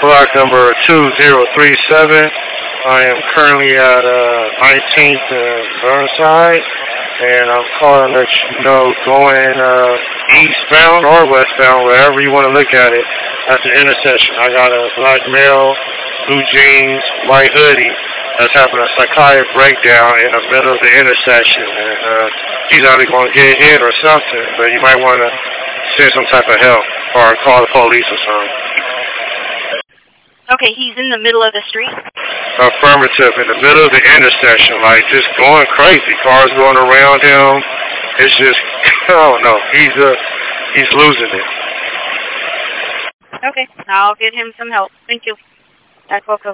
block number 2037. I am currently at 19th and Burnside, and I'm calling to let you know going eastbound or westbound, wherever you want to look at it, at the intersection. I got a black male, blue jeans, white hoodie that's having a psychotic breakdown in the middle of the intersection, and he's either going to get hit or something, but you might want to send some type of help or call the police or something. Okay, he's in the middle of the street? Affirmative, in the middle of the intersection, like just going crazy. Cars going around him. It's just, I don't know. He's losing it. Okay, I'll get him some help. Thank you. That's welcome.